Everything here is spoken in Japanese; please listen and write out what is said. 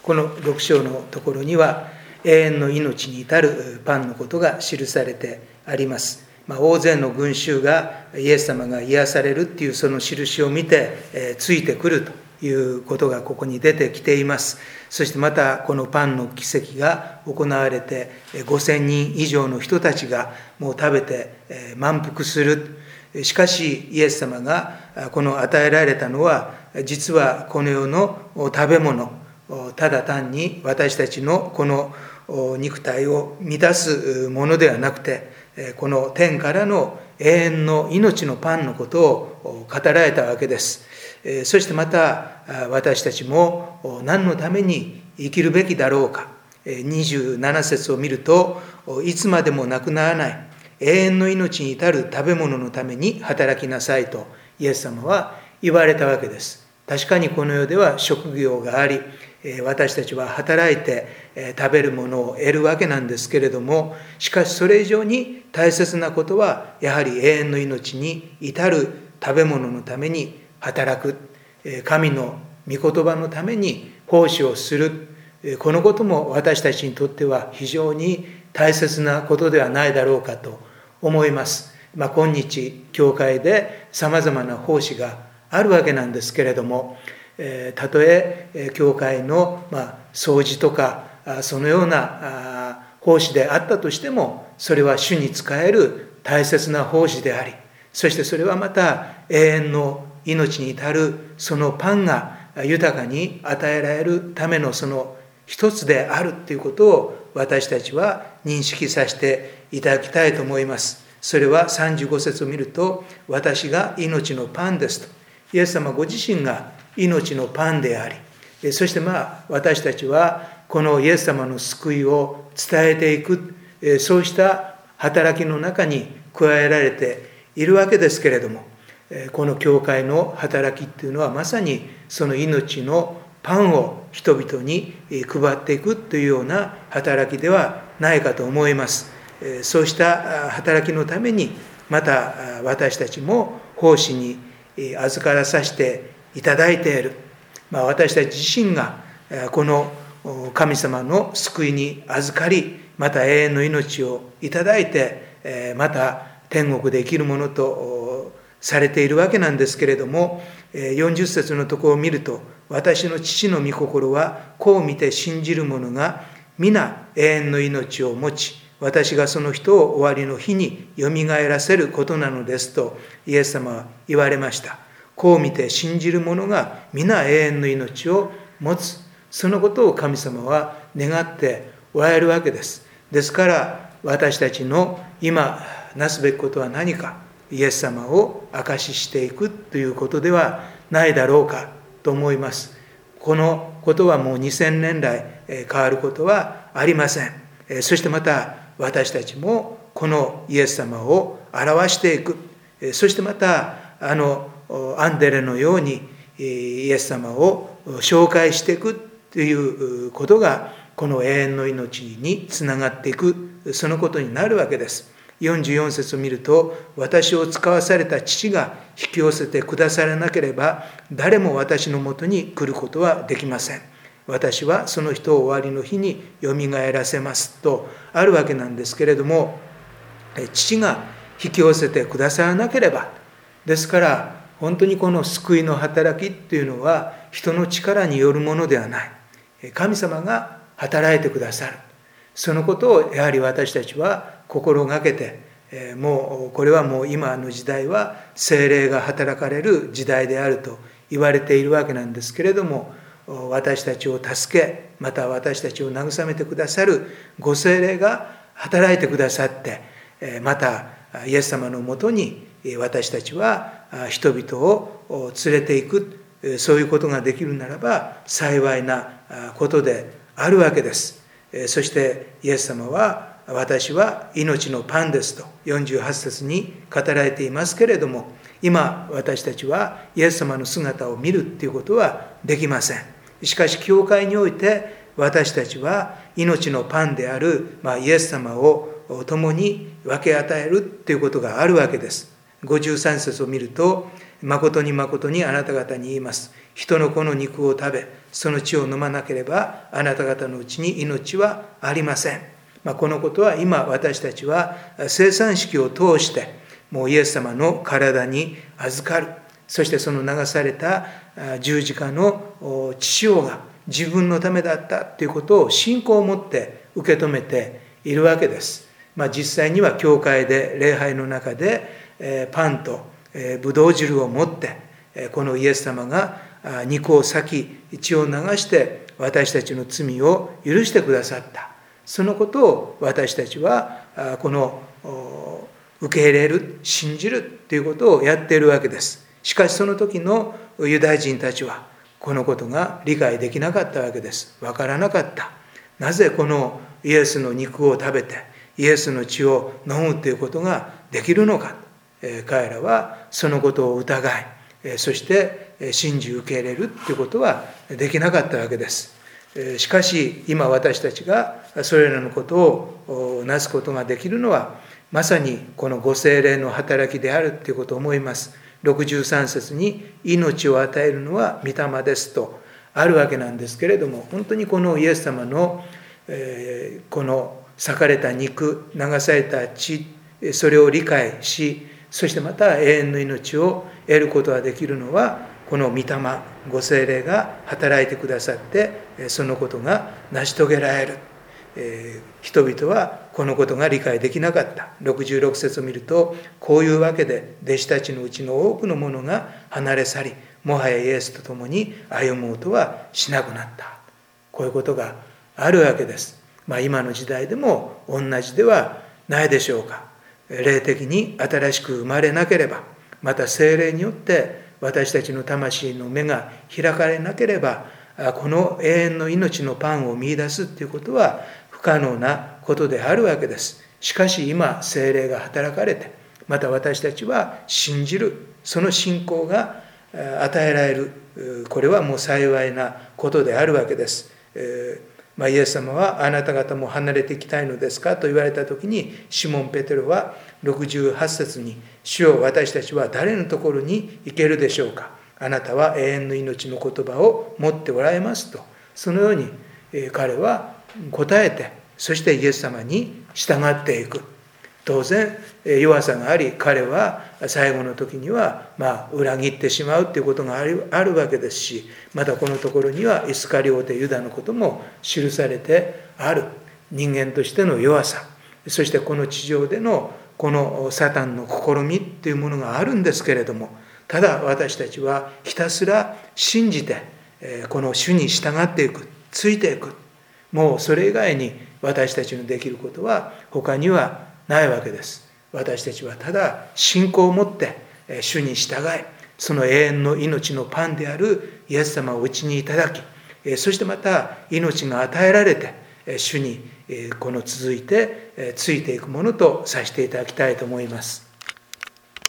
この6章のところには、永遠の命に至るパンのことが記されてあります。大勢の群衆がイエス様が癒されるっていうその印を見て、ついてくるということがここに出てきています。そしてまたこのパンの奇跡が行われて、5000人以上の人たちがもう食べて満腹する。しかしイエス様がこの与えられたのは、実はこの世の食べ物、ただ単に私たちのこの肉体を満たすものではなくて、この天からの永遠の命のパンのことを語られたわけです。そしてまた私たちも何のために生きるべきだろうか。27節を見ると、いつまでもなくならない永遠の命に至る食べ物のために働きなさいとイエス様は言われたわけです。確かにこの世では職業があり、私たちは働いて食べるものを得るわけなんですけれども、しかしそれ以上に大切なことはやはり永遠の命に至る食べ物のために働く、神の御言葉のために奉仕をする、このことも私たちにとっては非常に大切なことではないだろうかと思います。今日教会でさまざまな奉仕があるわけなんですけれども、たとえ教会の掃除とかそのような奉仕であったとしても、それは主に仕える大切な奉仕であり、そしてそれはまた永遠の命に至るそのパンが豊かに与えられるためのその一つであるということを私たちは認識させていただきたいと思います。それは35節を見ると、私が命のパンですと、イエス様ご自身が命のパンであり、そして私たちはこのイエス様の救いを伝えていく、そうした働きの中に加えられているわけですけれども、この教会の働きっていうのはまさにその命のパンを人々に配っていくというような働きではないかと思います。そうした働きのためにまた私たちも奉仕に預からさせていただいている。私たち自身がこの神様の救いに預かり、また永遠の命をいただいて、また天国で生きるものとされているわけなんですけれども、40節のところを見ると、私の父の御心はこう見て信じる者が皆永遠の命を持ち、私がその人を終わりの日によみがえらせることなのですとイエス様は言われました。こう見て信じる者が皆永遠の命を持つ、そのことを神様は願っておられるわけです。ですから私たちの今なすべきことは何か、イエス様を証ししていくということではないだろうかと思います。このことはもう2000年来変わることはありません。そしてまた私たちもこのイエス様を表していく、そしてまたアンデレのようにイエス様を紹介していくということがこの永遠の命につながっていく、そのことになるわけです。44節を見ると、私を使わされた父が引き寄せてくださらなければ誰も私のもとに来ることはできません。私はその人を終わりの日によみがえらせますとあるわけなんですけれども、父が引き寄せてくださらなければ、ですから本当にこの救いの働きっていうのは人の力によるものではない。神様が働いてくださる。そのことをやはり私たちは心がけて、もうこれはもう今の時代は聖霊が働かれる時代であると言われているわけなんですけれども、私たちを助け、また私たちを慰めてくださるご聖霊が働いてくださって、またイエス様のもとに私たちは人々を連れていく、そういうことができるならば幸いなことであるわけです。そしてイエス様は、私は命のパンですと48節に語られていますけれども、今私たちはイエス様の姿を見るということはできません。しかし教会において私たちは命のパンである、イエス様を共に分け与えるということがあるわけです。53節を見ると、誠に誠にあなた方に言います。人の子の肉を食べ、 その血を飲まなければあなた方のうちに命はありません。このことは今私たちは生産式を通してもうイエス様の体に預かる。そしてその流された十字架の血潮が自分のためだったということを信仰を持って受け止めているわけです。実際には教会で礼拝の中でパンとブドウ汁を持ってこのイエス様が肉を裂き血を流して私たちの罪を許してくださった。そのことを私たちはこの受け入れる、信じるということをやっているわけです。しかしその時のユダヤ人たちはこのことが理解できなかったわけです。わからなかった。なぜこのイエスの肉を食べてイエスの血を飲むということができるのか。彼らはそのことを疑い、そして信じ受け入れるということはできなかったわけです。しかし今私たちがそれらのことをなすことができるのはまさにこのご聖霊の働きであるということを思います。63節に命を与えるのは御霊ですとあるわけなんですけれども、本当にこのイエス様のこの裂かれた肉、流された血、それを理解し、そしてまた永遠の命を得ることができるのはこの御霊、ご聖霊が働いてくださってそのことが成し遂げられる。人々はこのことが理解できなかった。66節を見ると、こういうわけで弟子たちのうちの多くの者が離れ去り、もはやイエスと共に歩もうとはしなくなった。こういうことがあるわけです。今の時代でも同じではないでしょうか。霊的に新しく生まれなければ、また聖霊によって私たちの魂の目が開かれなければ、この永遠の命のパンを見出すということは不可能なことであるわけです。しかし今聖霊が働かれて、また私たちは信じる、その信仰が与えられる。これはもう幸いなことであるわけです。イエス様はあなた方も離れていきたいのですかと言われたときに、シモン・ペテロは68節に、主よ、私たちは誰のところに行けるでしょうか。あなたは永遠の命の言葉を持っておられますと、そのように彼は答えて、そしてイエス様に従っていく。当然弱さがあり、彼は最後の時には裏切ってしまうということがあるわけですし、またこのところにはイスカリオテユダのことも記されてある。人間としての弱さ、そしてこの地上でのこのサタンの試みというものがあるんですけれども、ただ私たちはひたすら信じてこの主に従っていく、ついていく。もうそれ以外に私たちのできることは他にはないわけです。私たちはただ信仰を持って主に従い、その永遠の命のパンであるイエス様をうちにいただき、そしてまた命が与えられて主にこの続いてついていくものとさせていただきたいと思います。